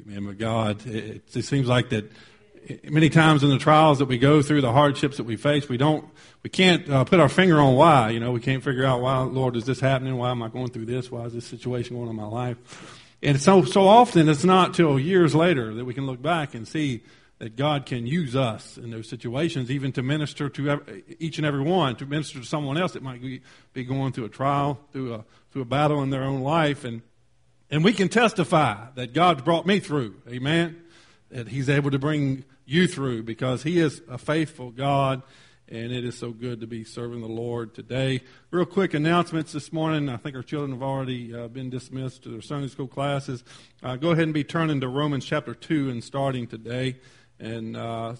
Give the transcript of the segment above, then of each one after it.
Amen. But God, it seems like that many times in the trials that we go through, the hardships that we face, we can't put our finger on why. We can't figure out why, Lord, is this happening? Why am I going through this? Why is this situation going on in my life? And so often it's not till years later that we can look back and see that God can use us in those situations, even to minister to each and every one, to minister to someone else that might be going through a trial, through a battle in their own life. And we can testify that God's brought me through. Amen. That He's able to bring you through because He is a faithful God, and it is so good to be serving the Lord today. Real quick announcements this morning. I think our children have already been dismissed to their Sunday school classes. Go ahead and be turning to Romans chapter 2 and starting today. And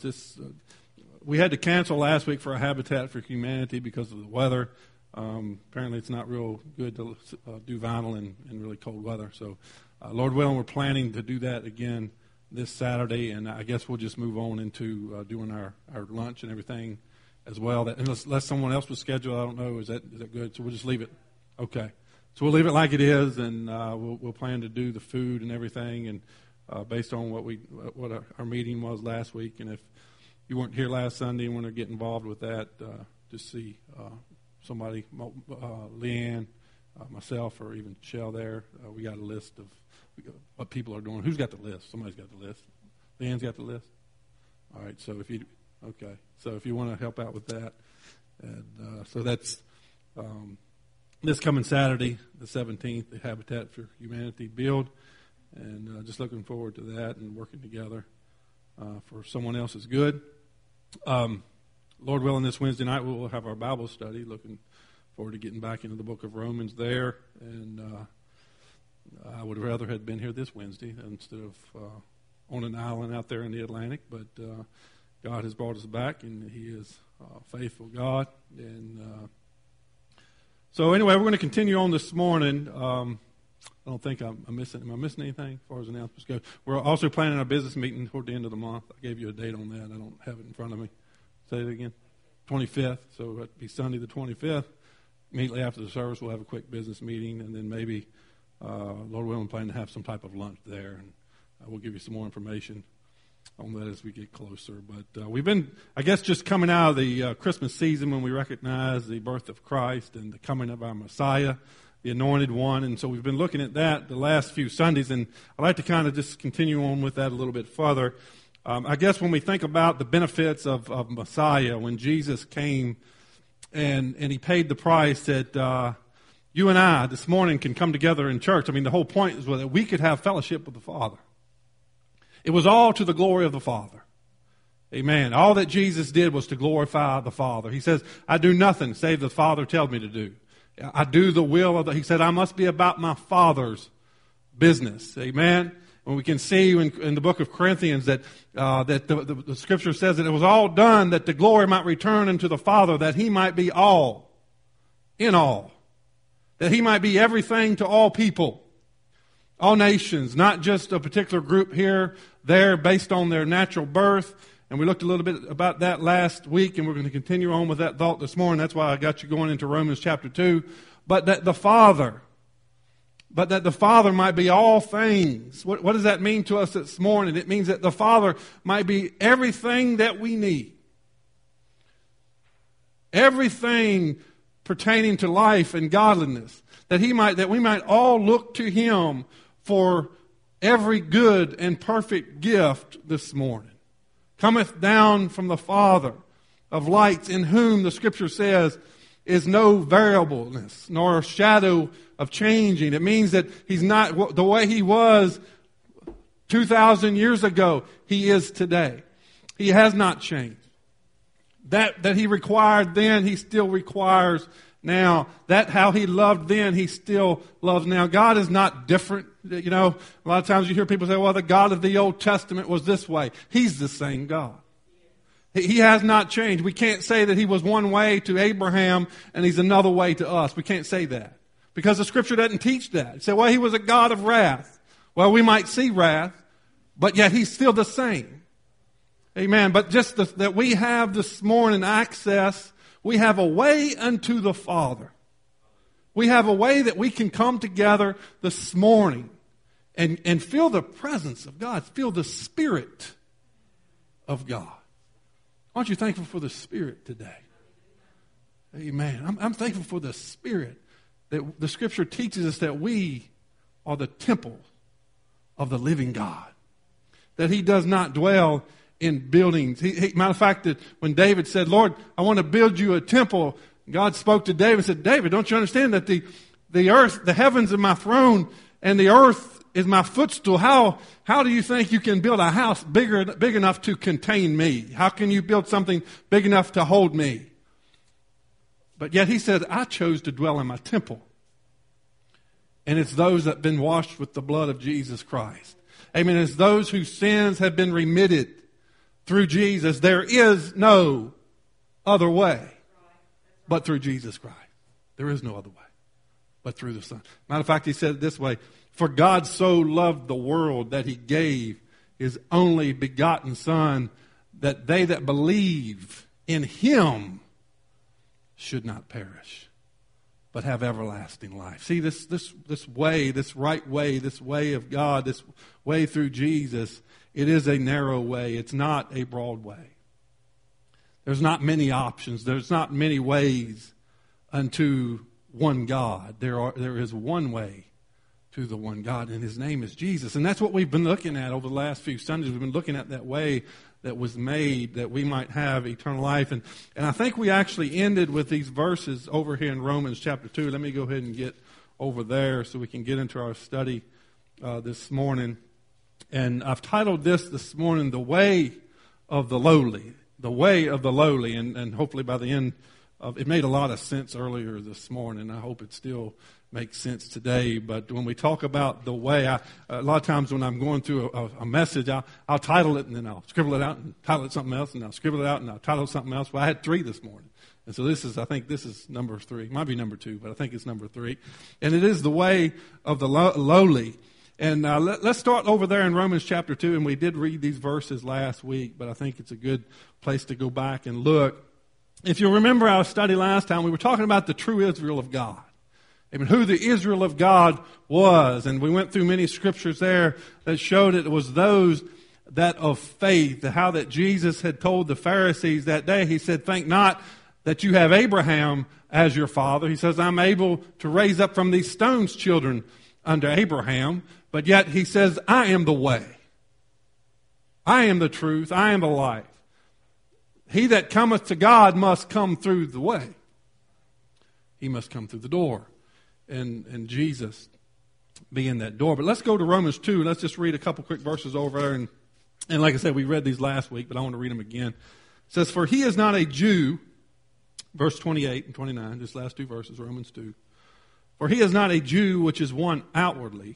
we had to cancel last week for a Habitat for Humanity because of the weather. Apparently it's not real good to do vinyl in really cold weather. So Lord willing, we're planning to do that again this Saturday, and I guess we'll just move on into doing our lunch and everything as well. Unless someone else was scheduled, I don't know. Is that good? So we'll just leave it. Okay. So we'll leave it like it is, and we'll plan to do the food and everything, and based on what our meeting was last week. And if you weren't here last Sunday and want to get involved with that, just see somebody, Leanne, myself, or even Shell there. We got a list of what people are doing. Who's got the list? Somebody's got the list. Leanne's got the list. All right. So if you want to help out with that, and so that's this coming Saturday, the 17th, the Habitat for Humanity build, and just looking forward to that and working together for someone else's good. Lord willing, this Wednesday night we will have our Bible study. Looking forward to getting back into the book of Romans there, and I would rather have been here this Wednesday instead of on an island out there in the Atlantic, but God has brought us back, and He is a faithful God. And so anyway, we're going to continue on this morning. I don't think am I missing anything as far as announcements go? We're also planning a business meeting toward the end of the month. I gave you a date on that. I don't have it in front of me. Say it again. 25th. So it'll be Sunday the 25th. Immediately after the service, we'll have a quick business meeting, and then maybe, Lord willing, plan to have some type of lunch there. And we'll give you some more information on that as we get closer. But we've been, I guess, just coming out of the Christmas season when we recognize the birth of Christ and the coming of our Messiah, the Anointed One. And so we've been looking at that the last few Sundays, and I'd like to kind of just continue on with that a little bit further. I guess when we think about the benefits of Messiah, when Jesus came and He paid the price that you and I this morning can come together in church. I mean, the whole point is that we could have fellowship with the Father. It was all to the glory of the Father. Amen. All that Jesus did was to glorify the Father. He says, I do nothing save the Father tells me to do. I do the will of He said, I must be about my Father's business. Amen. And we can see in the book of Corinthians that the Scripture says that it was all done that the glory might return unto the Father, that He might be all, in all. That He might be everything to all people, all nations, not just a particular group here, there, based on their natural birth. And we looked a little bit about that last week, and we're going to continue on with that thought this morning. That's why I got you going into Romans chapter 2. But that the Father might be all things. What does that mean to us this morning? It means that the Father might be everything that we need. Everything pertaining to life and godliness. That we might all look to Him for every good and perfect gift this morning. Cometh down from the Father of lights, in whom the Scripture says is no variableness nor shadow of changing. It means that He's not the way He was 2,000 years ago. He is today. He has not changed. That He required then, He still requires now. That how He loved then, He still loves now. God is not different. You know, a lot of times you hear people say, well, the God of the Old Testament was this way. He's the same God. He has not changed. We can't say that He was one way to Abraham and He's another way to us. We can't say that. Because the Scripture doesn't teach that. It said, well, He was a God of wrath. Well, we might see wrath, but yet He's still the same. Amen. But just that we have this morning access, we have a way unto the Father. We have a way that we can come together this morning and feel the presence of God. Feel the Spirit of God. Aren't you thankful for the Spirit today? Amen. I'm thankful for the Spirit. That the Scripture teaches us that we are the temple of the living God. That He does not dwell in buildings. Matter of fact, that when David said, Lord, I want to build you a temple, God spoke to David and said, David, don't you understand that the earth, the heavens are my throne, and the earth is my footstool? How do you think you can build a house big enough to contain me? How can you build something big enough to hold me? But yet He said, I chose to dwell in my temple. And it's those that have been washed with the blood of Jesus Christ. Amen. It's those whose sins have been remitted through Jesus. There is no other way but through Jesus Christ. There is no other way but through the Son. Matter of fact, He said it this way, for God so loved the world that He gave His only begotten Son, that they that believe in Him should not perish, but have everlasting life. See, this way, this right way, this way of God, this way through Jesus, it is a narrow way. It's not a broad way. There's not many options. There's not many ways unto one God. There is one way to the one God, and His name is Jesus. And that's what we've been looking at over the last few Sundays. We've been looking at that way that was made that we might have eternal life. And I think we actually ended with these verses over here in Romans chapter 2. Let me go ahead and get over there so we can get into our study this morning. And I've titled this morning, The Way of the Lowly. The Way of the Lowly. And hopefully by the end of it made a lot of sense earlier this morning. I hope it still makes sense today. But when we talk about the way, a lot of times when I'm going through a message, I'll title it and then I'll scribble it out and title it something else, and I'll scribble it out and I'll title it something else. Well, I had 3 this morning. And so I think this is number 3. It might be number 2, but I think it's number 3. And it is the way of the lowly. And let's start over there in Romans chapter 2. And we did read these verses last week, but I think it's a good place to go back and look. If you remember our study last time, we were talking about the true Israel of God. I mean, who the Israel of God was. And we went through many scriptures there that showed it was those that of faith. How that Jesus had told the Pharisees that day. He said, think not that you have Abraham as your father. He says, I'm able to raise up from these stones children unto Abraham. But yet He says, I am the way. I am the truth. I am the life. He that cometh to God must come through the way. He must come through the door. And Jesus being that door. But let's go to Romans 2. Let's just read a couple quick verses over there. And like I said, we read these last week, but I want to read them again. It says, for He is not a Jew, verse 28 and 29, just last 2 verses, Romans 2. For He is not a Jew which is one outwardly,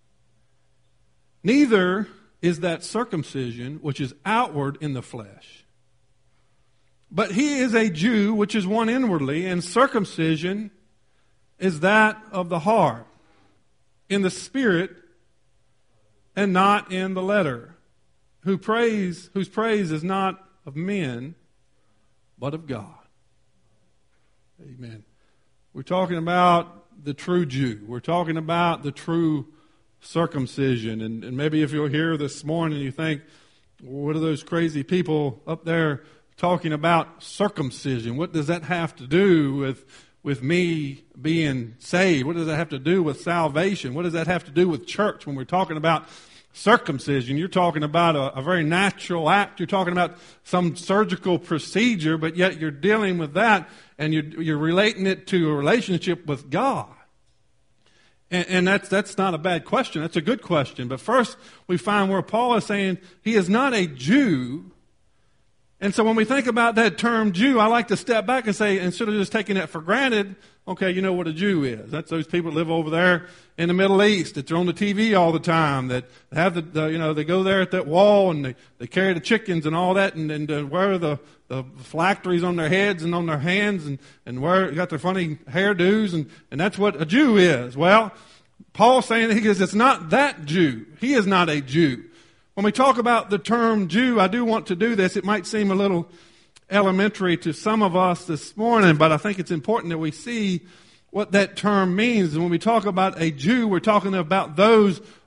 neither is that circumcision which is outward in the flesh. But He is a Jew which is one inwardly, and circumcision is that of the heart, in the spirit, and not in the letter, whose praise is not of men, but of God. Amen. We're talking about the true Jew. We're talking about the true circumcision. And maybe if you're here this morning and you think, what are those crazy people up there talking about circumcision? What does that have to do with me being saved? What does that have to do with salvation? What does that have to do with church when we're talking about circumcision? You're talking about a very natural act. You're talking about some surgical procedure, but yet you're dealing with that and you're relating it to a relationship with God. And that's not a bad question. That's a good question. But first, we find where Paul is saying he is not a Jew. And so when we think about that term Jew, I like to step back and say, instead of just taking it for granted, okay, you know what a Jew is. That's those people that live over there in the Middle East, that are on the TV all the time, that have they go there at that wall and they carry the chickens and all that and wear the phylacteries on their heads and on their hands and got their funny hairdos and that's what a Jew is. Well, Paul's saying it's not that Jew. He is not a Jew. When we talk about the term Jew, I do want to do this. It might seem a little elementary to some of us this morning, but I think it's important that we see what that term means. And when we talk about a Jew, we're talking about those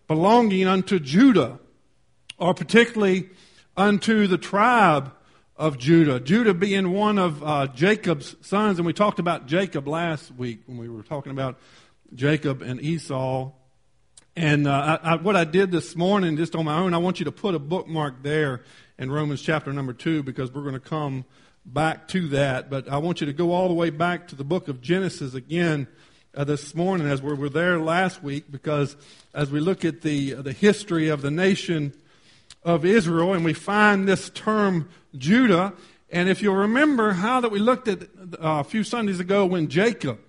belonging unto Judah, or particularly unto the tribe of Judah. Judah being one of Jacob's sons, and we talked about Jacob last week when we were talking about Jacob and Esau. And what I did this morning, just on my own, I want you to put a bookmark there in Romans chapter number 2, because we're going to come back to that. But I want you to go all the way back to the book of Genesis again this morning, as we were there last week, because as we look at the history of the nation of Israel, and we find this term Judah, and if you'll remember how that we looked at a few Sundays ago when Jacob,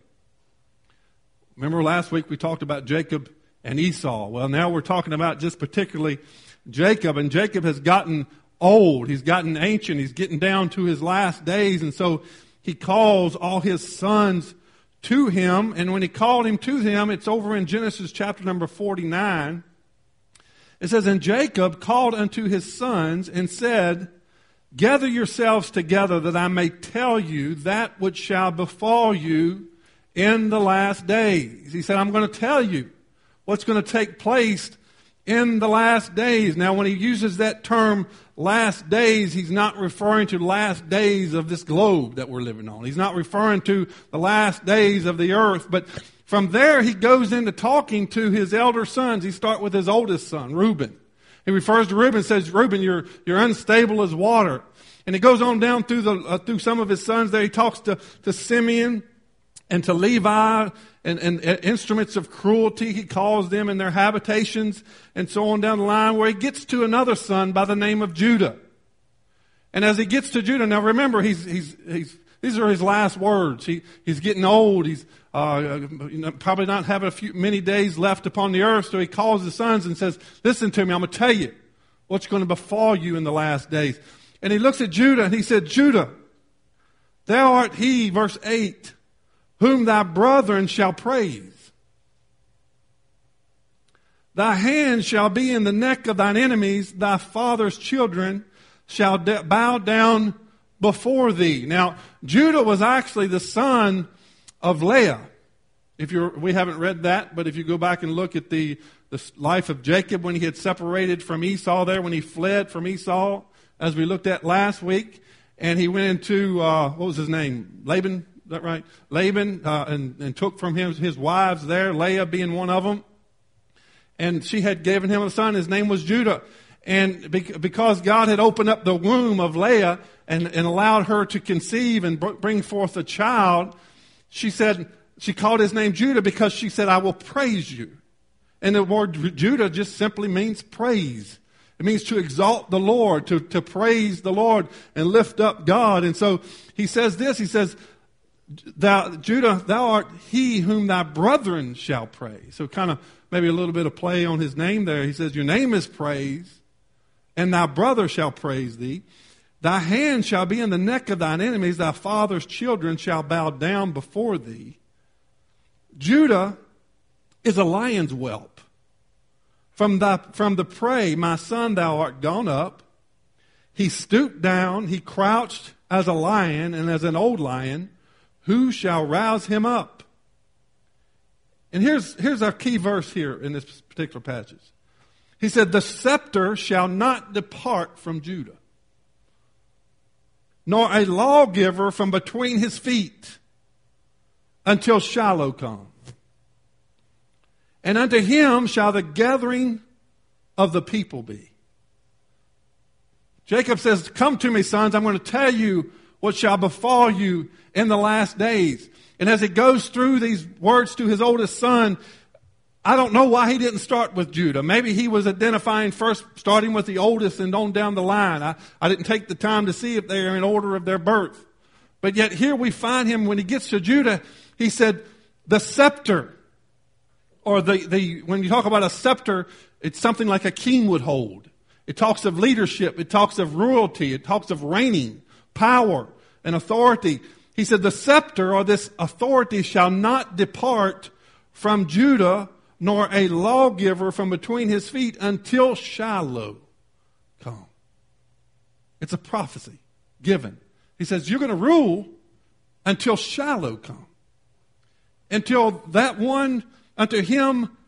remember last week we talked about Jacob and Esau. Well, now we're talking about just particularly Jacob, and Jacob has gotten old. He's gotten ancient. He's getting down to his last days, and so he calls all his sons to him, and when he called him to him, it's over in Genesis chapter number 49. It says, "And Jacob called unto his sons and said, Gather yourselves together that I may tell you that which shall befall you in the last days." He said, I'm going to tell you what's going to take place in the last days. Now, when he uses that term last days, he's not referring to last days of this globe that we're living on. He's not referring to the last days of the earth. But from there, he goes into talking to his elder sons. He starts with his oldest son, Reuben. He refers to Reuben and says, Reuben, you're unstable as water. And he goes on down through some of his sons there. He talks to Simeon and to Levi and instruments of cruelty, he calls them, in their habitations, and so on down the line, where he gets to another son by the name of Judah. And as he gets to Judah, now remember, these are his last words. He's getting old. He's probably not having many days left upon the earth. So he calls his sons and says, listen to me, I'm going to tell you what's going to befall you in the last days. And he looks at Judah and he said, Judah, thou art he, verse 8, whom thy brethren shall praise. Thy hand shall be in the neck of thine enemies. Thy father's children shall bow down before thee. Now, Judah was actually the son of Leah. We haven't read that, but if you go back and look at the life of Jacob when he had separated from Esau there, when he fled from Esau, as we looked at last week, and he went into, what was his name? Laban, is that right? Laban, and took from him his wives there, Leah being one of them. And she had given him a son. His name was Judah. And because God had opened up the womb of Leah and allowed her to conceive and bring forth a child, she called his name Judah because she said, I will praise you. And the word Judah just simply means praise. It means to exalt the Lord, to praise the Lord and lift up God. And so he says this, he says, Judah, thou art he whom thy brethren shall praise. So kind of maybe a little bit of play on his name there. He says, your name is praise, and thy brother shall praise thee. Thy hand shall be in the neck of thine enemies. Thy father's children shall bow down before thee. Judah is a lion's whelp. From the prey, my son, thou art gone up. He stooped down, he crouched as a lion, and as an old lion, who shall rouse him up? And here's our key verse here in this particular passage. He said, the scepter shall not depart from Judah, nor a lawgiver from between his feet, until Shiloh come. And unto him shall the gathering of the people be. Jacob says, come to me, sons, I'm going to tell you what shall befall you in the last days. And as he goes through these words to his oldest son, I don't know why he didn't start with Judah. Maybe he was identifying first, starting with the oldest and on down the line. I didn't take the time to see if they are in order of their birth. But yet here we find him, when he gets to Judah, he said, the scepter, or when you talk about a scepter, it's something like a king would hold. It talks of leadership. It talks of royalty. It talks of reigning, power, and authority. He said, the scepter, or this authority, shall not depart from Judah, nor a lawgiver from between his feet, until Shiloh come. It's a prophecy given. He says, you're going to rule until Shiloh come. Until that one, unto him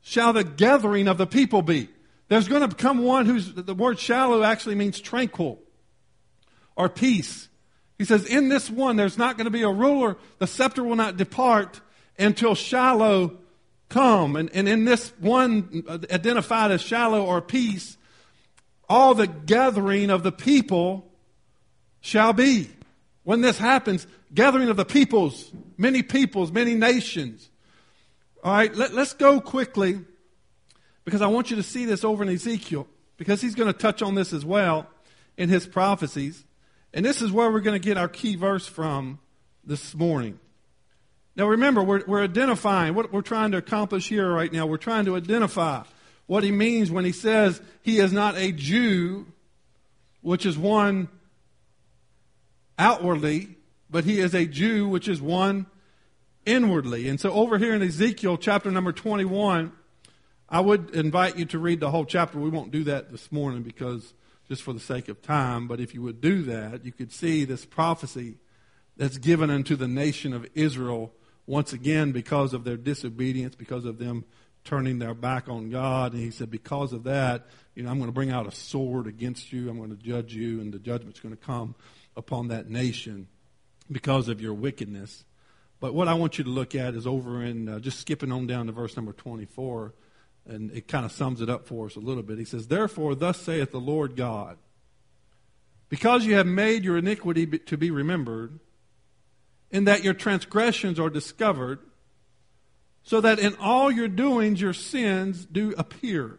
shall the gathering of the people be. There's going to come one the word shallow actually means tranquil or peace. He says, in this one, there's not going to be a ruler. The scepter will not depart until Shiloh come. And in this one identified as Shiloh or peace, all the gathering of the people shall be. When this happens, gathering of the peoples, many nations. All right, let's go quickly, because I want you to see this over in Ezekiel, because he's going to touch on this as well in his prophecies. And this is where we're going to get our key verse from this morning. Now remember, we're identifying what we're trying to accomplish here right now. We're trying to identify what he means when he says he is not a Jew, which is one outwardly, but he is a Jew, which is one inwardly. And so over here in Ezekiel chapter number 21, I would invite you to read the whole chapter. We won't do that this morning because just for the sake of time, but if you would do that, you could see this prophecy that's given unto the nation of Israel once again because of their disobedience, because of them turning their back on God. And he said, because of that, I'm going to bring out a sword against you. I'm going to judge you, and the judgment's going to come upon that nation because of your wickedness. But what I want you to look at is over in, just skipping on down to verse number 24, and it kind of sums it up for us a little bit. He says, therefore, thus saith the Lord God, because you have made your iniquity to be remembered, in that your transgressions are discovered, so that in all your doings your sins do appear.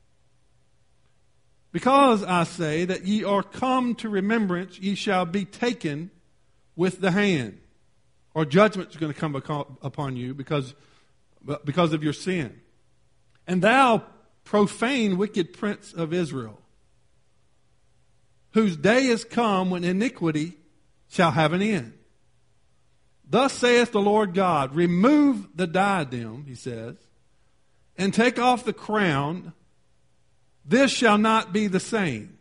Because I say that ye are come to remembrance, ye shall be taken with the hand. Or judgment is going to come upon you because of your sin. And thou profane wicked prince of Israel, whose day is come when iniquity shall have an end. Thus saith the Lord God, remove the diadem, he says, and take off the crown. This shall not be the same.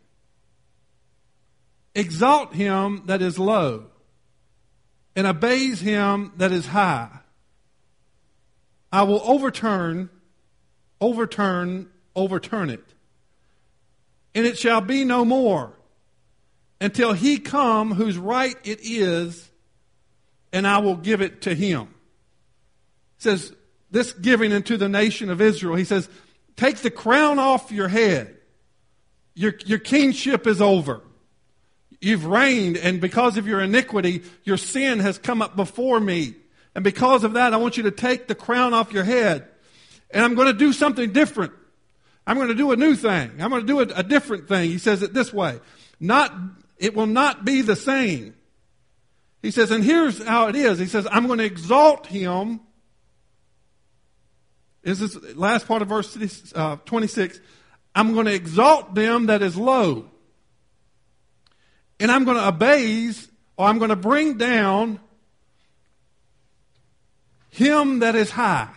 Exalt him that is low, and abase him that is high. I will overturn it. And it shall be no more until he come whose right it is, and I will give it to him. It says, this giving unto the nation of Israel, he says, take the crown off your head. Your kingship is over. You've reigned, and because of your iniquity, your sin has come up before me. And because of that, I want you to take the crown off your head. And I'm going to do something different. I'm going to do a new thing. I'm going to do a different thing. He says it this way. It will not be the same. He says, and here's how it is. He says, I'm going to exalt him. Is this last part of verse 26? I'm going to exalt them that is low. And I'm going to abase, or I'm going to bring down him that is high.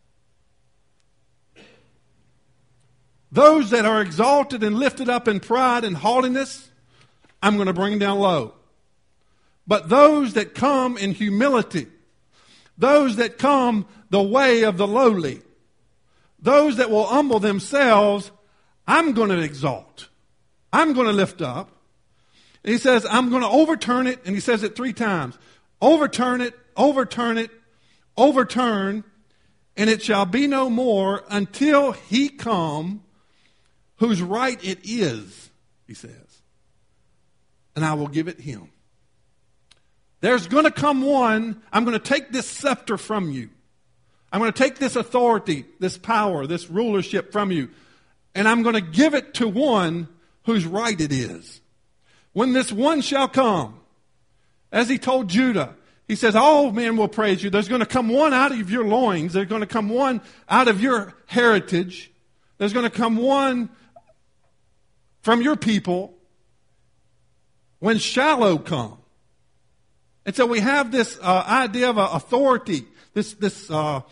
Those that are exalted and lifted up in pride and haughtiness, I'm going to bring down low. But those that come in humility, those that come the way of the lowly, those that will humble themselves, I'm going to exalt. I'm going to lift up. And he says, I'm going to overturn it. And he says it 3 times. Overturn it, overturn it, overturn. And it shall be no more until he come whose right it is, he says. And I will give it him. There's going to come one, I'm going to take this scepter from you. I'm going to take this authority, this power, this rulership from you. And I'm going to give it to one whose right it is. When this one shall come, as he told Judah, he says, all men will praise you. There's going to come one out of your loins. There's going to come one out of your heritage. There's going to come one from your people when Shiloh come. And so we have this idea of authority, this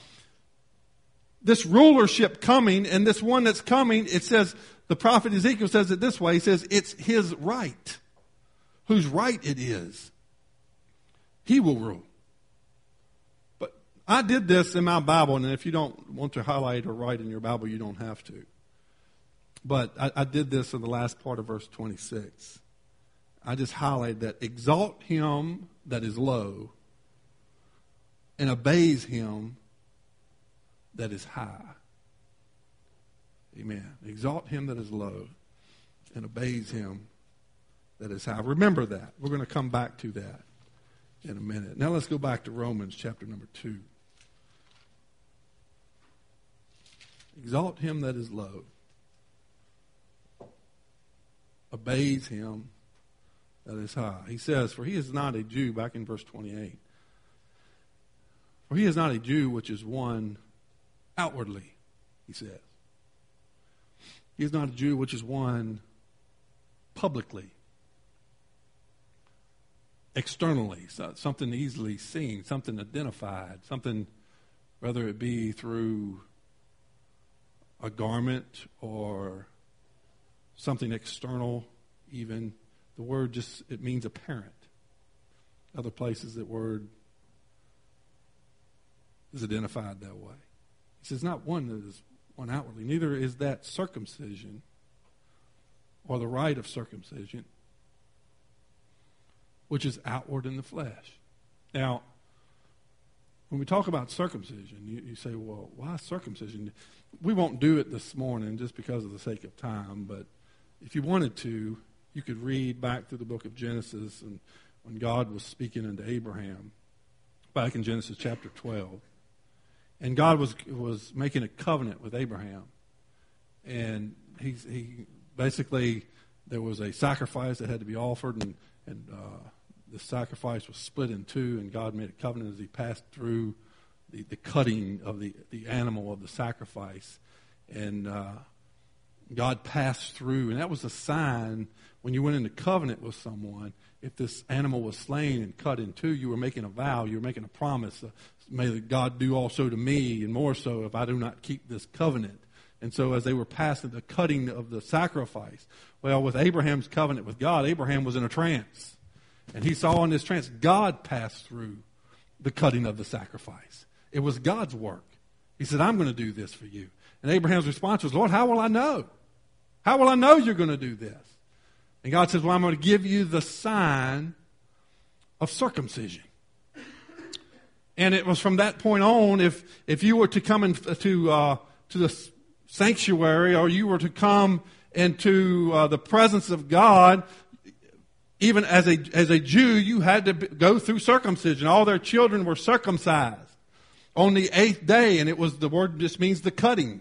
rulership coming, and this one that's coming, it says, the prophet Ezekiel says it this way. He says, it's his right, whose right it is. He will rule. But I did this in my Bible, and if you don't want to highlight or write in your Bible, you don't have to. But I did this in the last part of verse 26. I just highlighted that. Exalt him that is low, and obeys him that is high. Amen. Exalt him that is low, and obeys him that is high. Remember that. We're going to come back to that in a minute. Now let's go back to Romans chapter number 2. Exalt him that is low, obeys him that is high. He says, for he is not a Jew, back in verse 28. For he is not a Jew which is one outwardly, he says. He is not a Jew which is one publicly, externally, something easily seen, something identified, something, whether it be through a garment or something external even. The word just, it means apparent. Other places that word is identified that way. He says, not one that is one outwardly. Neither is that circumcision or the rite of circumcision, which is outward in the flesh. Now, when we talk about circumcision, you say, well, why circumcision? We won't do it this morning just because of the sake of time, but if you wanted to, you could read back through the book of Genesis and when God was speaking unto Abraham, back in Genesis chapter 12. And God was making a covenant with Abraham. And he basically, there was a sacrifice that had to be offered, and the sacrifice was split in two, and God made a covenant as he passed through the cutting of the animal of the sacrifice. And God passed through, and that was a sign when you went into covenant with someone. If this animal was slain and cut in two, you were making a vow, you were making a promise. May God do also to me, and more so if I do not keep this covenant. And so as they were passing the cutting of the sacrifice, well, with Abraham's covenant with God, Abraham was in a trance. And he saw in this trance, God passed through the cutting of the sacrifice. It was God's work. He said, I'm going to do this for you. And Abraham's response was, Lord, how will I know? How will I know you're going to do this? And God says, well, I'm going to give you the sign of circumcision. And it was from that point on, if you were to come to the sanctuary, or you were to come into the presence of God, even as a Jew, you had to go through circumcision. All their children were circumcised on the 8th day, and the word just means the cutting.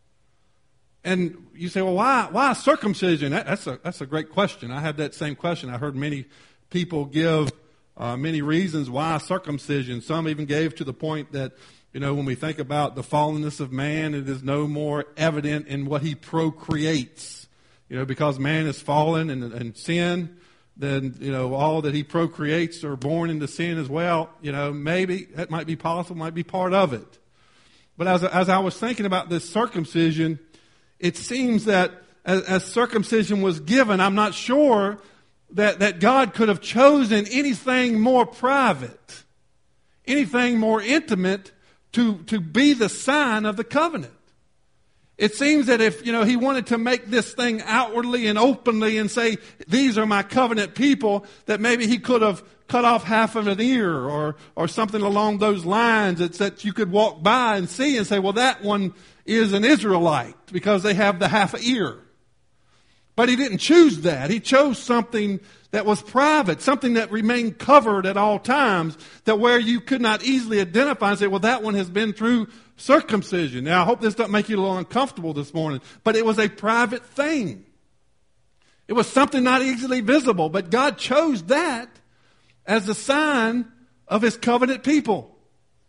And you say, well, why circumcision? That's a great question. I had that same question. I heard many people give many reasons why circumcision. Some even gave to the point that, when we think about the fallenness of man, it is no more evident in what he procreates. Because man is fallen and sin, then, all that he procreates are born into sin as well. Maybe that might be possible, might be part of it. But as I was thinking about this circumcision, it seems that as circumcision was given, I'm not sure that God could have chosen anything more private, anything more intimate to be the sign of the covenant. It seems that if, he wanted to make this thing outwardly and openly and say, these are my covenant people, that maybe he could have cut off half of an ear or something along those lines that you could walk by and see and say, well, that one is an Israelite because they have the half an ear. But he didn't choose that. He chose something that was private, something that remained covered at all times, that where you could not easily identify and say, well, that one has been through circumcision. Now, I hope this doesn't make you a little uncomfortable this morning, but it was a private thing. It was something not easily visible, but God chose that as the sign of his covenant people.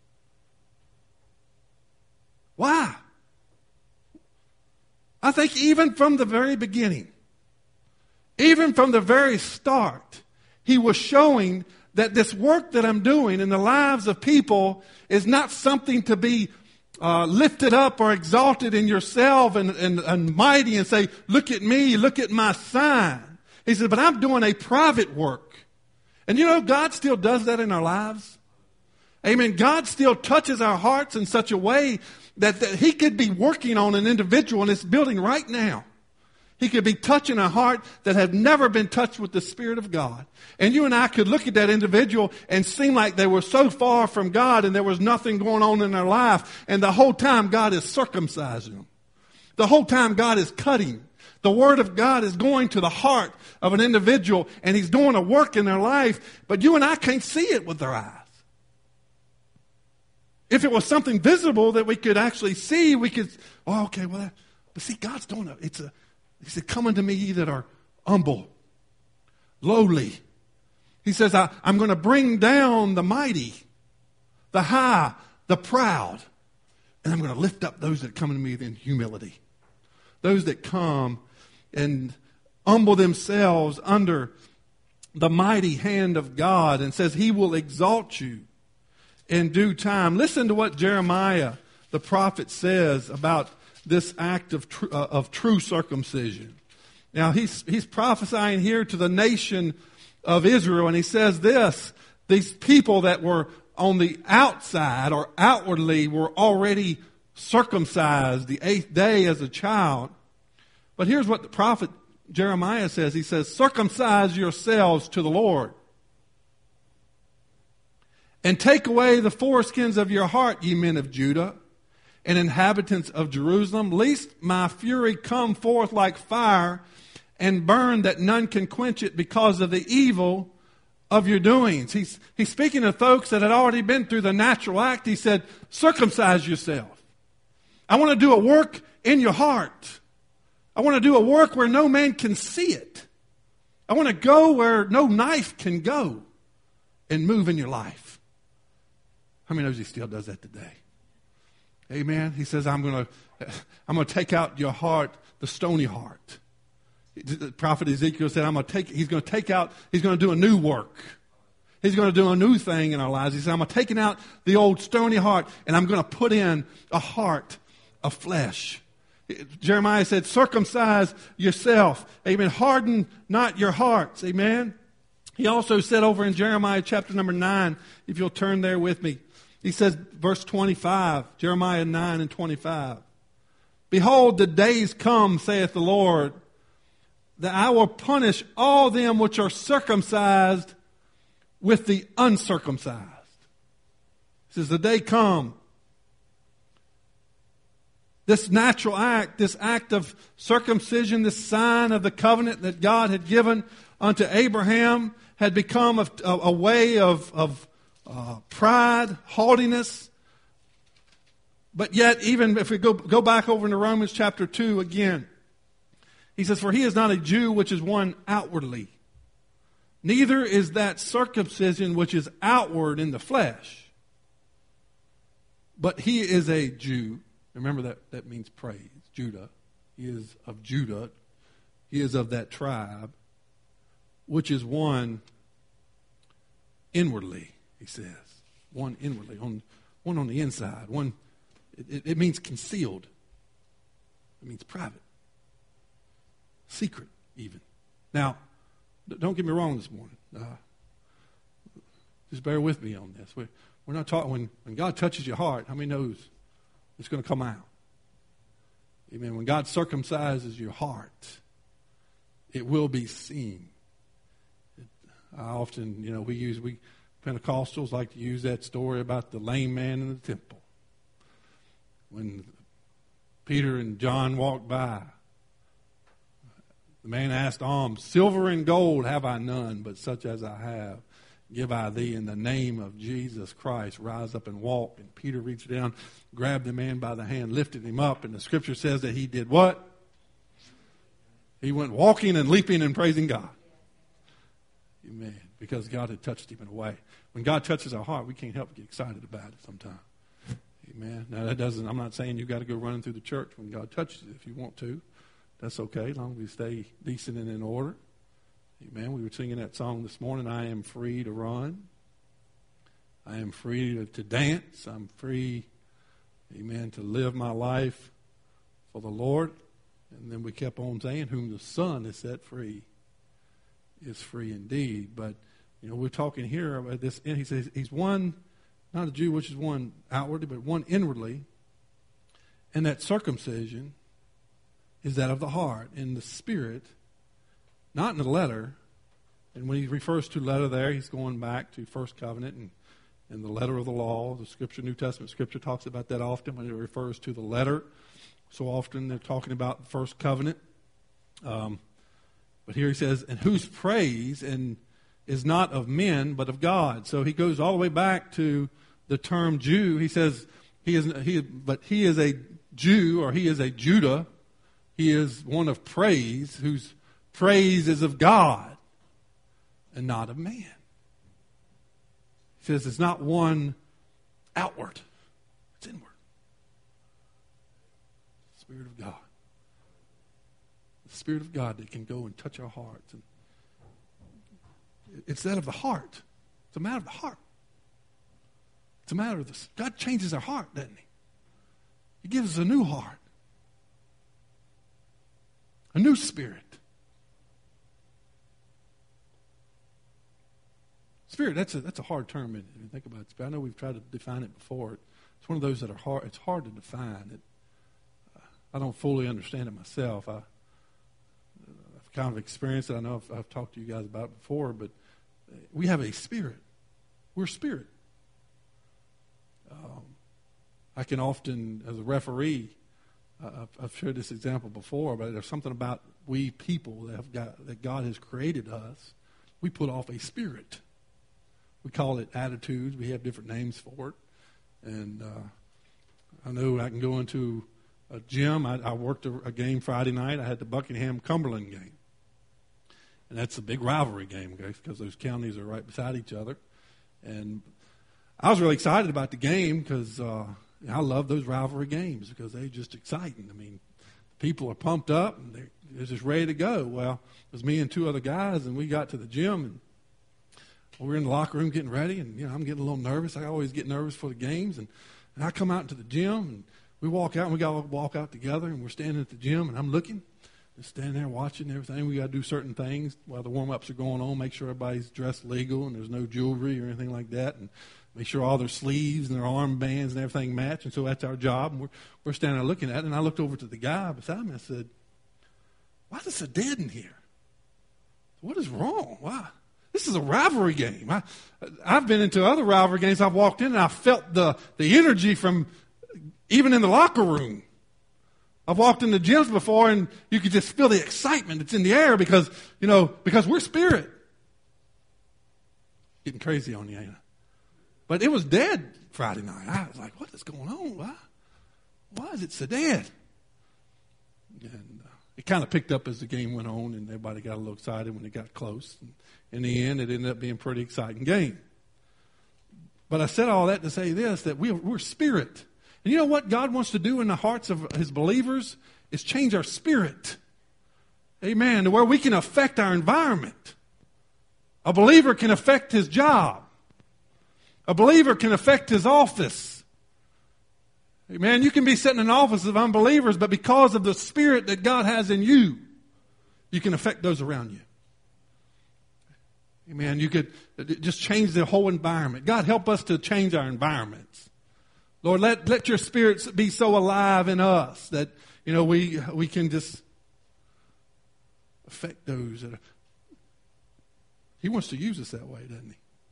Why? I think even from the very beginning, even from the very start, he was showing that this work that I'm doing in the lives of people is not something to be lifted up or exalted in yourself and mighty and say, look at me, look at my sign. He said, but I'm doing a private work. And God still does that in our lives. Amen. God still touches our hearts in such a way that He could be working on an individual in this building right now. He could be touching a heart that had never been touched with the Spirit of God. And you and I could look at that individual and seem like they were so far from God and there was nothing going on in their life. And the whole time God is circumcising them. The whole time God is cutting. The Word of God is going to the heart of an individual and He's doing a work in their life. But you and I can't see it with our eyes. If it was something visible that we could actually see, we could, oh, okay, well, but see, God's doing it. He said, come unto me ye that are humble, lowly. He says, I'm going to bring down the mighty, the high, the proud. And I'm going to lift up those that come unto me in humility. Those that come and humble themselves under the mighty hand of God, and says He will exalt you in due time. Listen to what Jeremiah, the prophet, says about this act of true circumcision. Now, he's prophesying here to the nation of Israel, and he says this: these people that were on the outside or outwardly were already circumcised the 8th day as a child. But here's what the prophet Jeremiah says. He says, circumcise yourselves to the Lord, and take away the foreskins of your heart, ye men of Judah, and inhabitants of Jerusalem, lest my fury come forth like fire and burn, that none can quench it, because of the evil of your doings. He's speaking to folks that had already been through the natural act. He said, circumcise yourself. I want to do a work in your heart. I want to do a work where no man can see it. I want to go where no knife can go and move in your life. How many knows He still does that today? Amen. He says, I'm going to take out your heart, the stony heart. The prophet Ezekiel said, he's going to do a new work. He's going to do a new thing in our lives. He said, I'm going to take out the old stony heart, and I'm going to put in a heart of flesh. Jeremiah said, circumcise yourself. Amen. Harden not your hearts. Amen. He also said over in Jeremiah chapter number 9, if you'll turn there with me, he says, verse 25, Jeremiah 9 and 25. Behold, the days come, saith the Lord, that I will punish all them which are circumcised with the uncircumcised. He says, the day come. This natural act, this act of circumcision, this sign of the covenant that God had given unto Abraham, had become a way of pride, haughtiness. But yet, even if we go back over into Romans chapter 2 again, he says, for he is not a Jew which is one outwardly, neither is that circumcision which is outward in the flesh, but he is a Jew. Remember that means praise. Judah. He is of Judah. He is of that tribe, which is one inwardly, he says. One inwardly, one on the inside. One. It means concealed. It means private. Secret, even. Now, don't get me wrong this morning. Just bear with me on this. We're not talking, when God touches your heart, how many knows it's going to come out? Amen. When God circumcises your heart, it will be seen. I often, we Pentecostals like to use that story about the lame man in the temple. When Peter and John walked by, the man asked alms, silver and gold have I none, but such as I have, give I thee in the name of Jesus Christ. Rise up and walk. And Peter reached down, grabbed the man by the hand, lifted him up, and the scripture says that he did what? He went walking and leaping and praising God. Amen. Because God had touched him in a way. When God touches our heart, we can't help but get excited about it sometimes. Amen. Now I'm not saying you've got to go running through the church when God touches it. If you want to, that's okay, as long as we stay decent and in order. Amen. We were singing that song this morning, I am free to run. I am free to dance. I'm free, amen, to live my life for the Lord. And then we kept on saying, whom the Son has set free is free indeed. But, we're talking here about this. And he says he's one not a Jew, which is one outwardly, but one inwardly. And that circumcision is that of the heart, in the spirit, not in the letter. And when he refers to letter there, he's going back to first covenant and the letter of the law. The Scripture, New Testament Scripture talks about that often when it refers to the letter. So often they're talking about the first covenant. But here he says, and whose praise is not of men, but of God. So he goes all the way back to the term Jew. He says, he is a Jew, or he is a Judah. He is one of praise, whose praise is of God and not of man. He says it's not one outward, it's inward. The Spirit of God. The Spirit of God that can go and touch our hearts. And it's that of the heart. It's a matter of the heart. It's a matter of this. God changes our heart, doesn't he? He gives us a new heart. A new spirit. Spirit, that's a hard term if you think about it. I know we've tried to define it before. It's one of those that are hard. It's hard to define. I don't fully understand it myself. I've kind of experienced it. I know I've talked to you guys about it before, but we have a spirit. We're spirit. I can often, as a referee, I've shared this example before, but there's something about we people that God has created us. We put off a spirit. We call it attitudes. We have different names for it. And I know I can go into a gym. I worked a game Friday night. I had the Buckingham-Cumberland game. And that's a big rivalry game, guys, because those counties are right beside each other. And I was really excited about the game because I love those rivalry games because they're just exciting. I mean, people are pumped up and they're just ready to go. Well, it was me and two other guys, and we got to the gym, and we were in the locker room getting ready, and I'm getting a little nervous. I always get nervous for the games, and I come out into the gym, and we walk out, and we got to walk out together, and we're standing at the gym, and I'm looking, just standing there watching everything. We got to do certain things while the warm-ups are going on, make sure everybody's dressed legal and there's no jewelry or anything like that, and make sure all their sleeves and their armbands and everything match. And so that's our job. And we're standing there looking at it. And I looked over to the guy beside me. I said, why is it so dead in here? What is wrong? Why? This is a rivalry game. I've been into other rivalry games. I've walked in and I felt the energy from even in the locker room. I've walked into gyms before and you could just feel the excitement that's in the air because we're spirit. Getting crazy on you, ain't I? But it was dead Friday night. I was like, what is going on? Why is it so dead? And it kind of picked up as the game went on, and everybody got a little excited when it got close. And in the end, it ended up being a pretty exciting game. But I said all that to say this, that we're spirit. And you know what God wants to do in the hearts of his believers is change our spirit. Amen. To where we can affect our environment. A believer can affect his job. A believer can affect his office. Amen. You can be sitting in an office of unbelievers, but because of the spirit that God has in you, you can affect those around you. Amen. You could just change the whole environment. God, help us to change our environments. Lord, let your spirits be so alive in us that, we can just affect those. He wants to use us that way, doesn't he?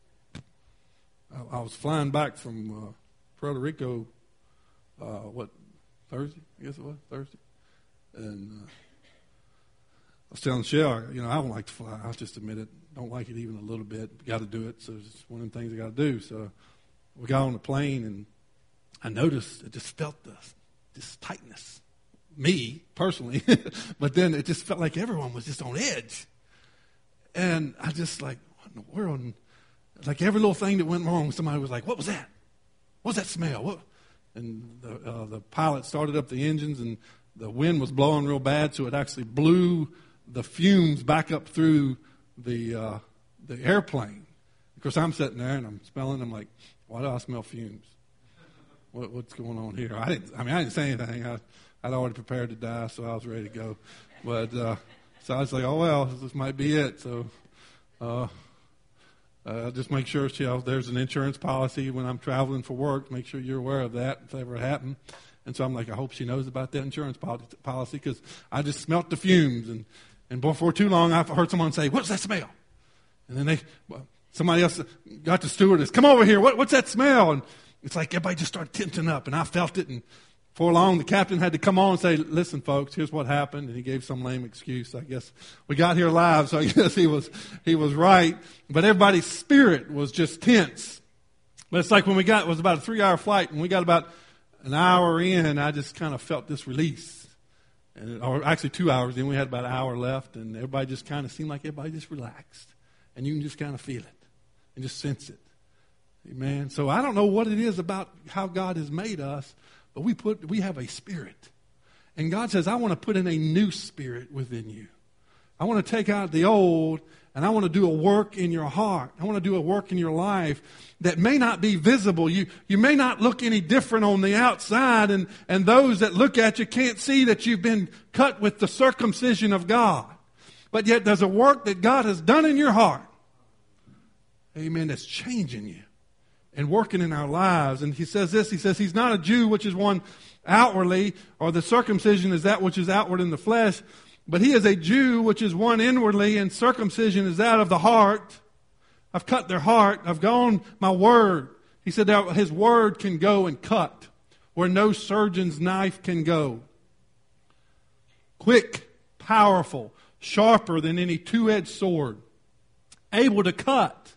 I was flying back from Puerto Rico, Thursday? I guess it was, Thursday. And I was telling Shell, I don't like to fly. I'll just admit it. Don't like it even a little bit. Got to do it, so it's one of the things I got to do. So we got on the plane, and I noticed, I just felt this tightness. Me, personally. But then it just felt like everyone was just on edge. And I just like, what in the world? And like every little thing that went wrong, somebody was like, what was that? What was that smell? What? And the pilot started up the engines, and the wind was blowing real bad, so it actually blew the fumes back up through the airplane. Of course, I'm sitting there, and I'm smelling. I'm like, why do I smell fumes? What's going on here? I didn't say anything. I'd already prepared to die, so I was ready to go. But so I was like, oh, well, this might be it. So Just make sure there's an insurance policy when I'm traveling for work. Make sure you're aware of that if it ever happened. And so I'm like, I hope she knows about that insurance policy because I just smelt the fumes. And before too long, I heard someone say, "What's that smell?" And then somebody else got the stewardess, "Come over here. What's that smell?" And it's like everybody just started tensing up, and I felt it. And before long, the captain had to come on and say, "Listen, folks, here's what happened." And he gave some lame excuse. I guess we got here live, so I guess he was right. But everybody's spirit was just tense. But it's like when it was about a 3-hour flight, and we got about an hour in, I just kind of felt this release. Or actually 2 hours, then we had about an hour left, and everybody just kind of seemed like everybody just relaxed. And you can just kind of feel it and just sense it. Amen. So I don't know what it is about how God has made us, but we have a spirit. And God says, I want to put in a new spirit within you. I want to take out the old, and I want to do a work in your heart. I want to do a work in your life that may not be visible. You may not look any different on the outside, and those that look at you can't see that you've been cut with the circumcision of God. But yet there's a work that God has done in your heart. Amen. That's changing you and working in our lives. And he says this, he says, he's not a Jew, which is one outwardly, or the circumcision is that which is outward in the flesh, but he is a Jew, which is one inwardly, and circumcision is that of the heart. I've cut their heart. I've gone my word. He said that his word can go and cut where no surgeon's knife can go. Quick, powerful, sharper than any two-edged sword, able to cut.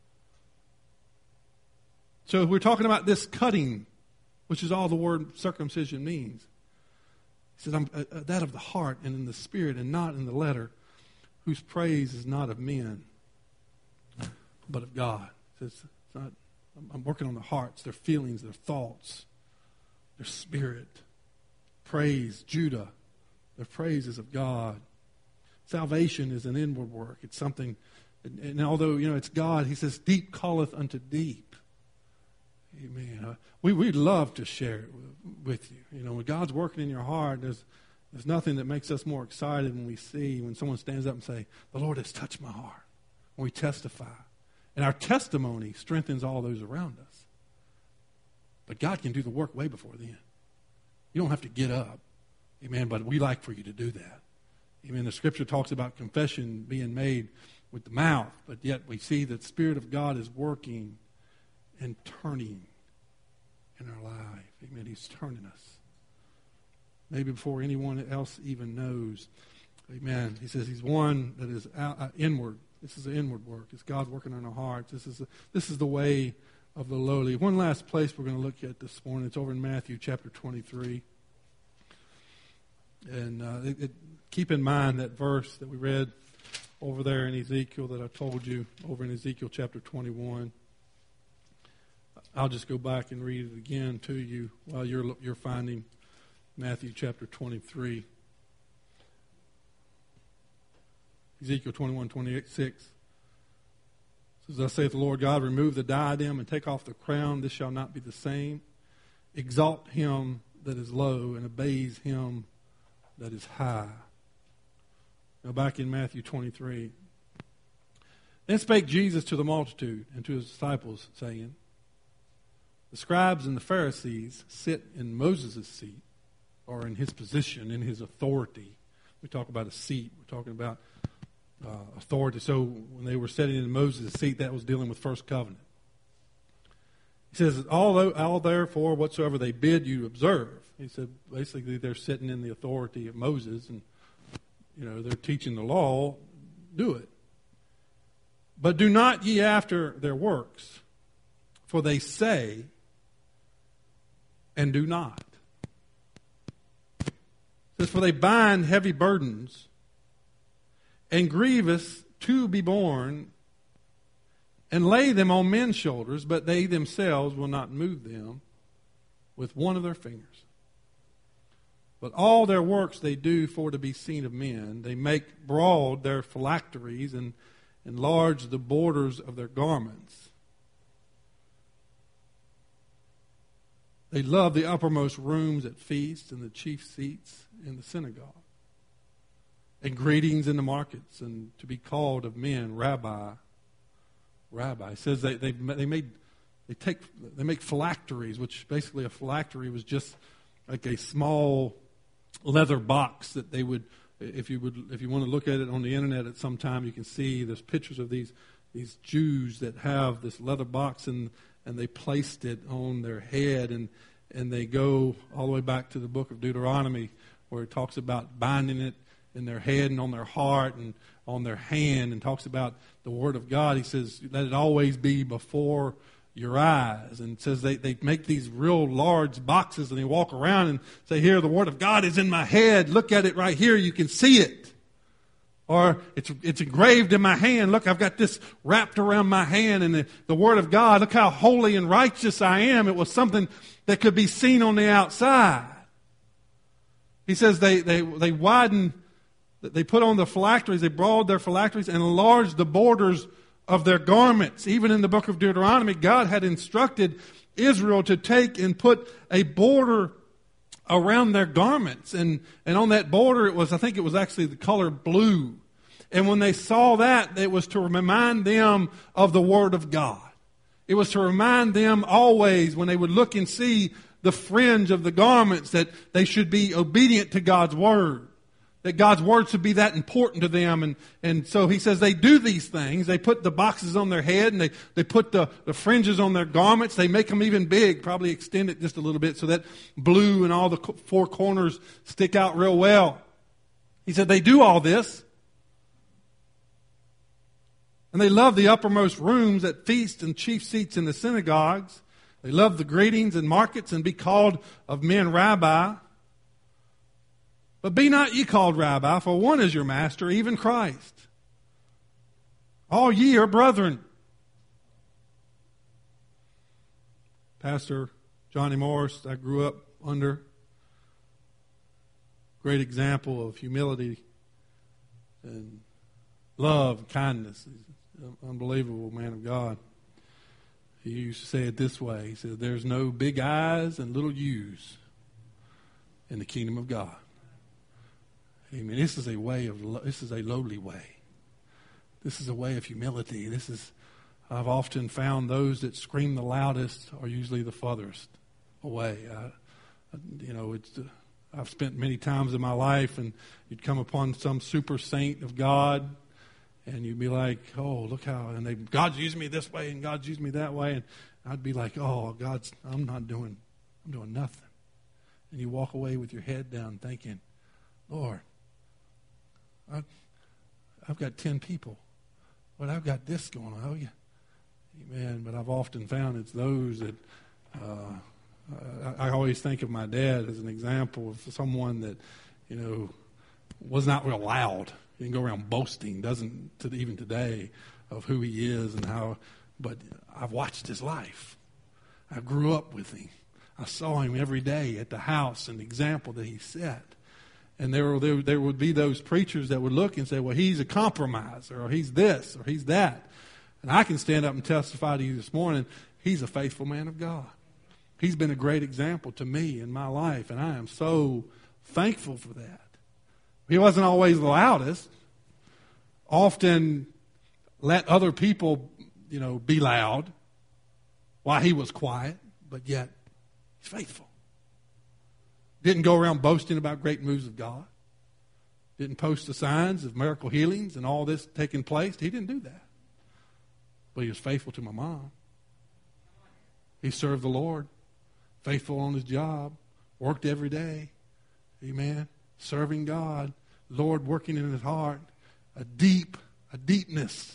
So we're talking about this cutting, which is all the word circumcision means. He says, I'm that of the heart and in the spirit and not in the letter, whose praise is not of men, but of God. He says, I'm working on their hearts, their feelings, their thoughts, their spirit. Praise, Judah, their praise is of God. Salvation is an inward work. It's something, and although, it's God, he says, deep calleth unto deep. Amen. We'd love to share it with you. When God's working in your heart, there's nothing that makes us more excited when someone stands up and say, the Lord has touched my heart. When we testify. And our testimony strengthens all those around us. But God can do the work way before then. You don't have to get up. Amen. But we like for you to do that. Amen. The scripture talks about confession being made with the mouth. But yet we see that the Spirit of God is working and turning in our life. Amen. He's turning us. Maybe before anyone else even knows. Amen. He says he's one that is inward. This is an inward work. It's God working on our hearts. This is the way of the lowly. One last place we're going to look at this morning. It's over in Matthew chapter 23. And keep in mind that verse that we read over there in Ezekiel that I told you, over in Ezekiel chapter 21. I'll just go back and read it again to you while you're finding Matthew chapter 23. Ezekiel 21:26 says, thus saith the Lord God, remove the diadem and take off the crown. This shall not be the same. Exalt him that is low and obeys him that is high. Now back in Matthew 23. Then spake Jesus to the multitude and to his disciples, saying, the scribes and the Pharisees sit in Moses' seat, or in his position, in his authority. We talk about a seat. We're talking about authority. So when they were sitting in Moses' seat, that was dealing with first covenant. He says, all therefore whatsoever they bid you observe. He said, basically they're sitting in the authority of Moses, and they're teaching the law. Do it. But do not ye after their works, for they say and do not. It says, for they bind heavy burdens and grievous to be borne, and lay them on men's shoulders, but they themselves will not move them with one of their fingers. But all their works they do for to be seen of men. They make broad their phylacteries and enlarge the borders of their garments. They love the uppermost rooms at feasts and the chief seats in the synagogue, and greetings in the markets, and to be called of men, Rabbi. rabbi. He says they make phylacteries, which basically a phylactery was just like a small leather box that they would, if you want to look at it on the internet at some time, you can see there's pictures of these Jews that have this leather box, and they placed it on their head, and they go all the way back to the book of Deuteronomy, where it talks about binding it in their head and on their heart and on their hand, and talks about the Word of God. He says, let it always be before your eyes. And it says they make these real large boxes, and they walk around and say, here, the Word of God is in my head. Look at it right here. You can see it. Or it's engraved in my hand. Look, I've got this wrapped around my hand, and the Word of God. Look how holy and righteous I am. It was something that could be seen on the outside. He says they widen, they put on the phylacteries, they broadened their phylacteries and enlarged the borders of their garments. Even in the book of Deuteronomy, God had instructed Israel to take and put a border around their garments. And on that border, I think it was actually the color blue. And when they saw that, it was to remind them of the Word of God. It was to remind them always, when they would look and see the fringe of the garments, that they should be obedient to God's Word. That God's Word should be that important to them. And so he says they do these things. They put the boxes on their head, and they put the fringes on their garments. They make them even big, probably extend it just a little bit so that blue and all the four corners stick out real well. He said they do all this. And they love the uppermost rooms at feasts and chief seats in the synagogues. They love the greetings in markets and be called of men rabbi. But be not ye called rabbi, for one is your master, even Christ. All ye are brethren. Pastor Johnny Morris, I grew up under. Great example of humility and love and kindness. He's an unbelievable man of God. He used to say it this way. He said, there's no big I's and little U's in the kingdom of God. Amen. This is a lowly way. This is a way of humility. I've often found those that scream the loudest are usually the farthest away. I've spent many times in my life, and you'd come upon some super saint of God, and you'd be like, oh, look how, and God's used me this way, and God's used me that way, and I'd be like, oh, I'm doing nothing. And you walk away with your head down thinking, Lord, I've got 10 people. But I've got this going on. Oh, yeah. Amen. But I've often found it's those that I always think of my dad as an example of someone that, was not real loud. He didn't go around boasting, doesn't even today, of who he is and how. But I've watched his life. I grew up with him. I saw him every day at the house, and the example that he set. And there would be those preachers that would look and say, well, he's a compromiser, or he's this, or he's that. And I can stand up and testify to you this morning, he's a faithful man of God. He's been a great example to me in my life, and I am so thankful for that. He wasn't always the loudest. Often let other people, be loud while he was quiet, but yet he's faithful. Didn't go around boasting about great moves of God. Didn't post the signs of miracle healings and all this taking place. He didn't do that. But he was faithful to my mom. He served the Lord. Faithful on his job. Worked every day. Amen. Serving God. Lord working in his heart. A deepness.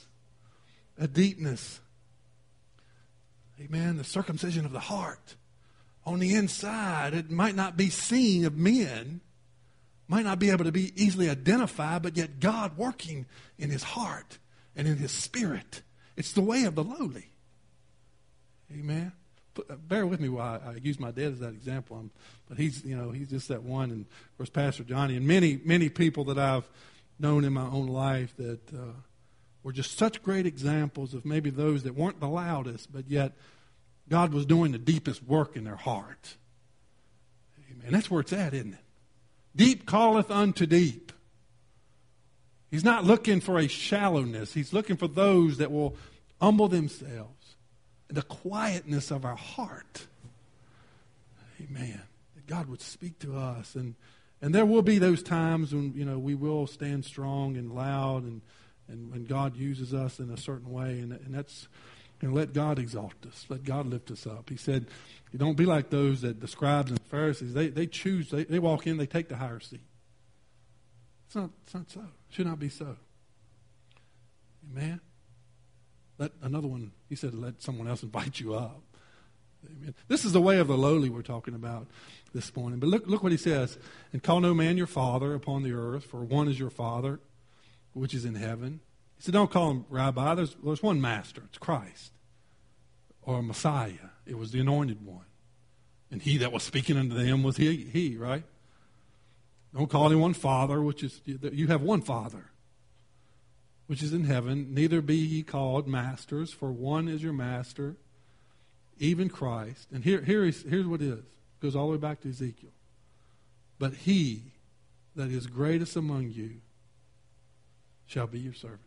Amen. The circumcision of the heart. On the inside, it might not be seen of men, might not be able to be easily identified, but yet God working in his heart and in his spirit. It's the way of the lowly. Amen. Bear with me while I use my dad as that example. But he's just that one. And of course, Pastor Johnny and many, many people that I've known in my own life that were just such great examples of maybe those that weren't the loudest, but yet God was doing the deepest work in their heart. Amen. That's where it's at, isn't it? Deep calleth unto deep. He's not looking for a shallowness. He's looking for those that will humble themselves, the quietness of our heart. Amen. That God would speak to us. And there will be those times when, we will stand strong and loud and when God uses us in a certain way. And that's, let God exalt us. Let God lift us up. He said, you don't be like those that the scribes and Pharisees, they choose, they walk in, they take the higher seat. It's not so. It should not be so. Amen. Let another one, he said, let someone else invite you up. Amen. This is the way of the lowly we're talking about this morning. But look what he says. And call no man your father upon the earth, for one is your Father, which is in heaven. He said, don't call him Rabbi. There's one master. It's Christ. Or Messiah. It was the anointed one. And he that was speaking unto them was he, right? Don't call anyone Father, which is, you have one Father, which is in heaven. Neither be ye called masters, for one is your master, even Christ. And here's what it is. It goes all the way back to Ezekiel. But he that is greatest among you shall be your servant.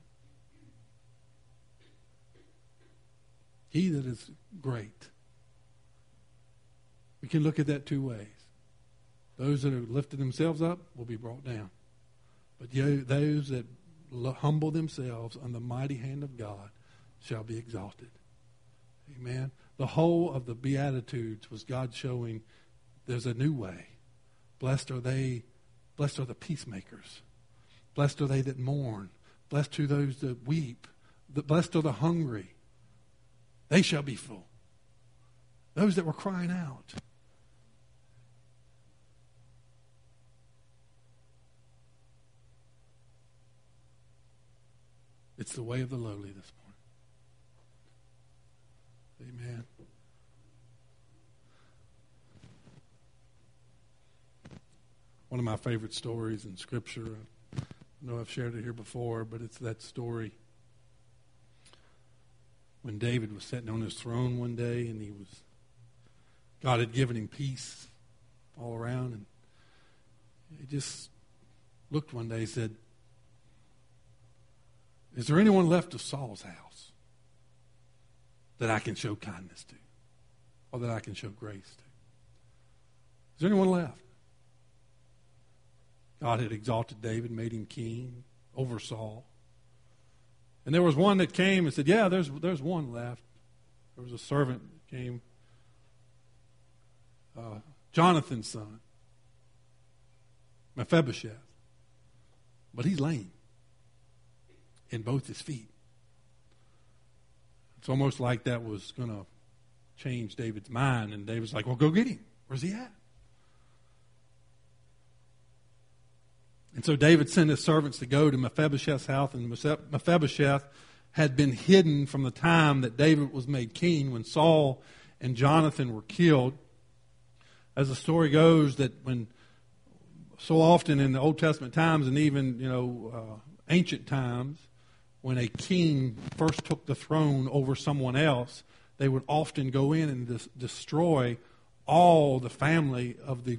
He that is great. We can look at that two ways. Those that have lifted themselves up will be brought down. But those that humble themselves on the mighty hand of God shall be exalted. Amen. The whole of the Beatitudes was God showing there's a new way. Blessed are the peacemakers. Blessed are they that mourn. Blessed are those that weep. Blessed are the hungry. They shall be full. Those that were crying out. It's the way of the lowly this morning. Amen. One of my favorite stories in Scripture, I know I've shared it here before, but it's that story when David was sitting on his throne one day and God had given him peace all around, and he just looked one day and said, is there anyone left of Saul's house that I can show kindness to or that I can show grace to? Is there anyone left? God had exalted David, made him king over Saul. And there was one that came and said, yeah, there's one left. There was a servant that came, Jonathan's son, Mephibosheth. But he's lame in both his feet. It's almost like that was going to change David's mind. And David's like, well, go get him. Where's he at? And so David sent his servants to go to Mephibosheth's house, and Mephibosheth had been hidden from the time that David was made king when Saul and Jonathan were killed. As the story goes, that when so often in the Old Testament times and even ancient times, when a king first took the throne over someone else, they would often go in and destroy all the family of the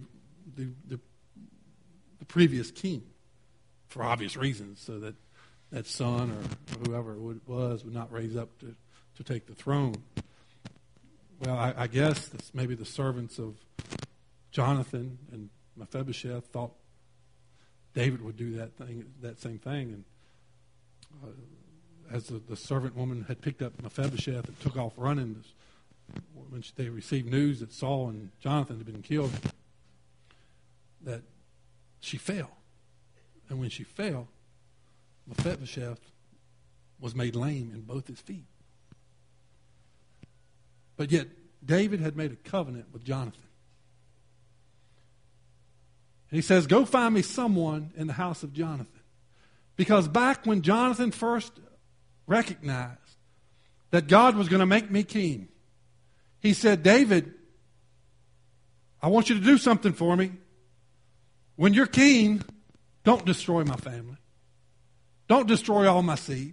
previous king, for obvious reasons, so that that son or whoever it was would not raise up to take the throne. Well, I guess that's maybe the servants of Jonathan and Mephibosheth thought David would do that same thing, and as the servant woman had picked up Mephibosheth and took off running, when they received news that Saul and Jonathan had been killed, that she fell. And when she fell, Mephibosheth was made lame in both his feet. But yet, David had made a covenant with Jonathan. And he says, go find me someone in the house of Jonathan. Because back when Jonathan first recognized that God was going to make me king, he said, David, I want you to do something for me. When you're king, don't destroy my family. Don't destroy all my seed.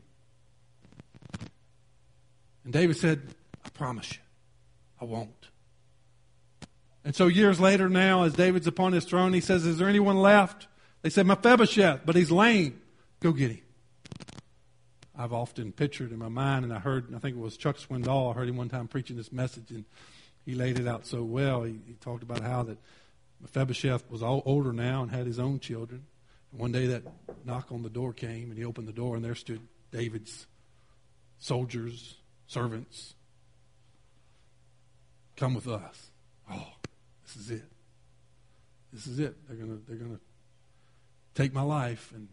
And David said, I promise you, I won't. And so years later now, as David's upon his throne, he says, is there anyone left? They said, Mephibosheth, but he's lame. Go get him. I've often pictured in my mind, and I think it was Chuck Swindoll, I heard him one time preaching this message, and he laid it out so well. He talked about how that Mephibosheth was all older now and had his own children. And one day that knock on the door came, and he opened the door, and there stood David's soldiers, servants. Come with us. Oh, this is it. This is it. They're gonna take my life. And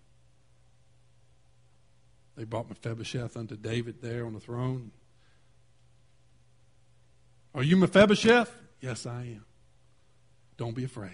they brought Mephibosheth unto David there on the throne. Are you Mephibosheth? Yes, I am. Don't be afraid.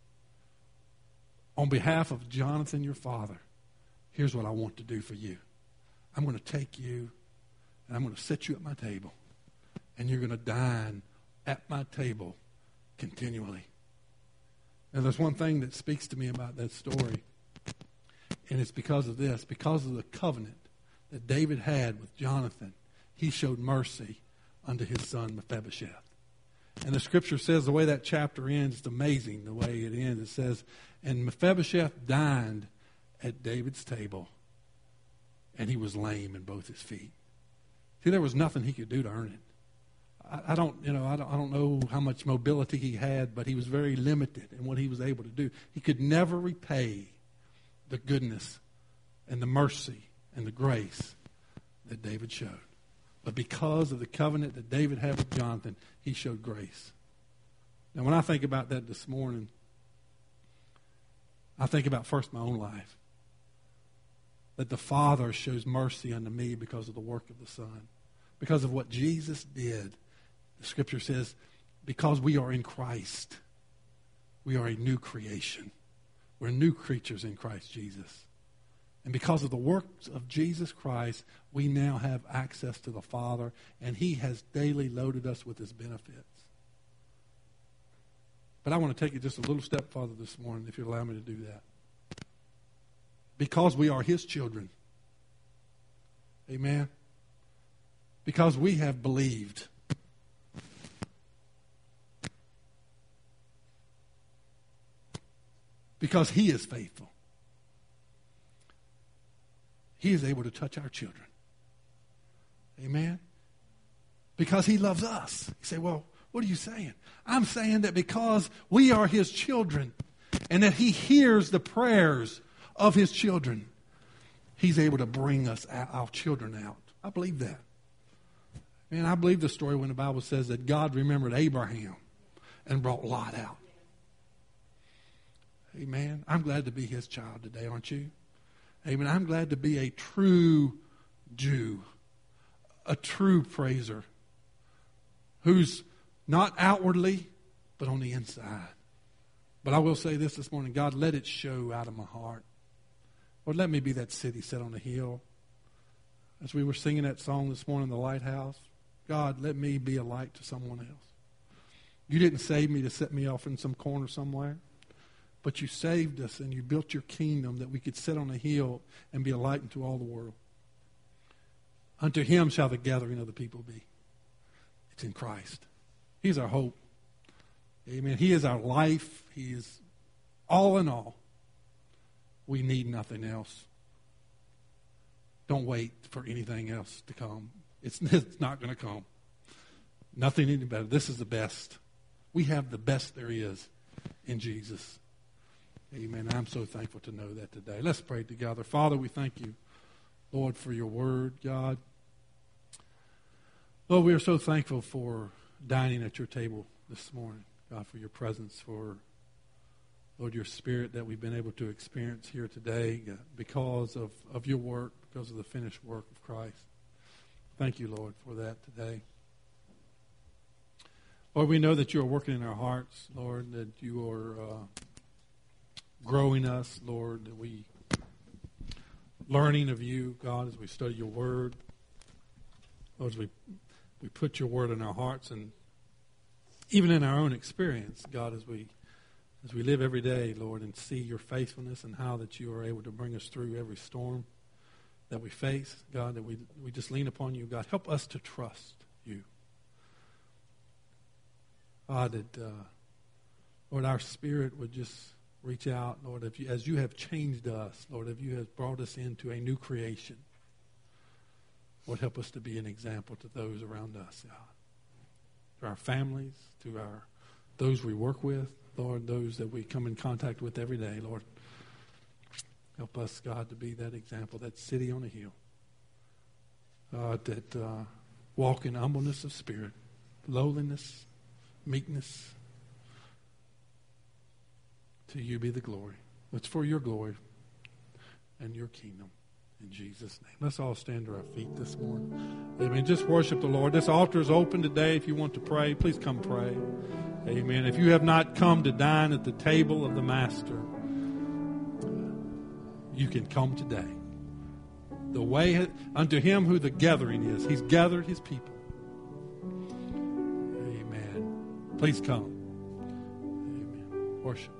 On behalf of Jonathan, your father, here's what I want to do for you. I'm going to take you and I'm going to set you at my table. And you're going to dine at my table continually. Now, there's one thing that speaks to me about that story. And it's because of this. Because of the covenant that David had with Jonathan, he showed mercy unto his son Mephibosheth. And the scripture says, the way that chapter ends, it's amazing the way it ends. It says, and Mephibosheth dined at David's table, and he was lame in both his feet. See, there was nothing he could do to earn it. I don't know how much mobility he had, but he was very limited in what he was able to do. He could never repay the goodness and the mercy and the grace that David showed. But because of the covenant that David had with Jonathan, he showed grace. Now, when I think about that this morning, I think about first my own life. That the Father shows mercy unto me because of the work of the Son. Because of what Jesus did. The Scripture says, because we are in Christ, we are a new creation. We're new creatures in Christ Jesus. And because of the works of Jesus Christ, we now have access to the Father, and He has daily loaded us with His benefits. But I want to take it just a little step further this morning, if you allow me to do that. Because we are His children. Amen. Because we have believed. Because He is faithful. He is able to touch our children. Amen? Because He loves us. You say, well, what are you saying? I'm saying that because we are His children and that He hears the prayers of His children, He's able to bring us, our children, out. I believe that. Man, I believe the story when the Bible says that God remembered Abraham and brought Lot out. Amen. I'm glad to be His child today, aren't you? Amen. I'm glad to be a true Jew, a true praiser, who's not outwardly, but on the inside. But I will say this morning, God, let it show out of my heart. Lord, let me be that city set on a hill. As we were singing that song this morning in the lighthouse, God, let me be a light to someone else. You didn't save me to set me off in some corner somewhere. But you saved us and you built your kingdom that we could sit on a hill and be a light unto all the world. Unto Him shall the gathering of the people be. It's in Christ. He's our hope. Amen. He is our life. He is all in all. We need nothing else. Don't wait for anything else to come. It's not going to come. Nothing any better. This is the best. We have the best there is in Jesus. Amen. I'm so thankful to know that today. Let's pray together. Father, we thank you, Lord, for your word, God. Lord, we are so thankful for dining at your table this morning, God, for your presence, for, Lord, your spirit that we've been able to experience here today, God, because of your work, because of the finished work of Christ. Thank you, Lord, for that today. Lord, we know that you are working in our hearts, Lord, that you are growing us, Lord, that we learning of you, God, as we study your word. Lord, as we put your word in our hearts and even in our own experience, God, as we live every day, Lord, and see your faithfulness and how that you are able to bring us through every storm that we face, God, that we just lean upon you, God. Help us to trust you. God, that, Lord, our spirit would just reach out, Lord, as you have changed us, Lord, if you have brought us into a new creation. Lord, help us to be an example to those around us, God. To our families, to those we work with, Lord, those that we come in contact with every day, Lord. Help us, God, to be that example, that city on a hill. That walk in humbleness of spirit, lowliness, meekness. To you be the glory. It's for your glory and your kingdom. In Jesus' name. Let's all stand to our feet this morning. Amen. Just worship the Lord. This altar is open today. If you want to pray, please come pray. Amen. If you have not come to dine at the table of the Master, you can come today. The way unto him who the gathering is. He's gathered his people. Amen. Please come. Amen. Worship.